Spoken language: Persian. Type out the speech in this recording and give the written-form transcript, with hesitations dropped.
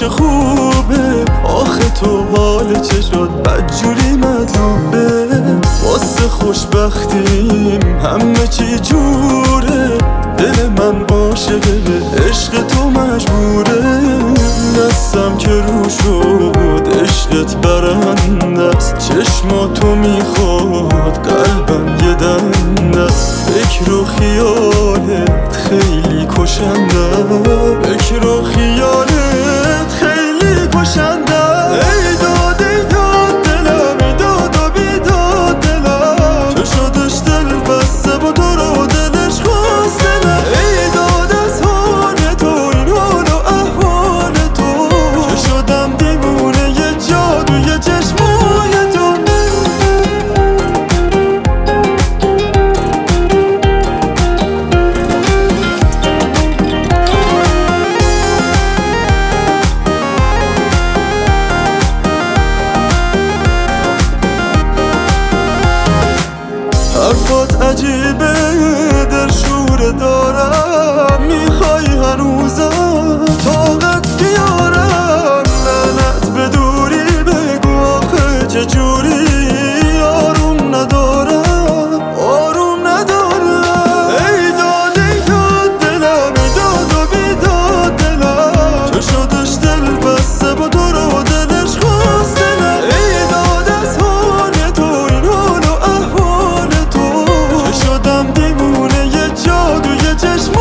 چه خوبه آخه تو حال چشات بدجوری مطلوبه. واسه خوشبختیم همه چی جوره، دل من عاشقه به عشق تو مجبوره. دستم که رو شد عشقت برنده است، چشماتو میخواد قلبم یه دنده است. فکر و خیالت خیلی کشنده، فکر و خیالت خیلی کشنده. ای داد ای داد دلم، ای داد و بیداد دلم، چه شدش دل بسته با تو رو دلش خواسته نه. ای داد از حال تو این حال و احوال تو، چه شدم دیوونه یه جادوی چشمای تو. حرفات عجیبه دلشوره دارم، میخوای هنوزم طاقت بیارم. لعنت به دوری بگو آخه چجوری، آروم ندارم آروم ندارم. ای داد ای داد دلم، ای داد و بیداد دلم، چه شدش دل بسته با تو رو دلش خواسته نه. ای داد از حال تو این حال و احوال تو، چه شدم دیوونه یه جادوی چشم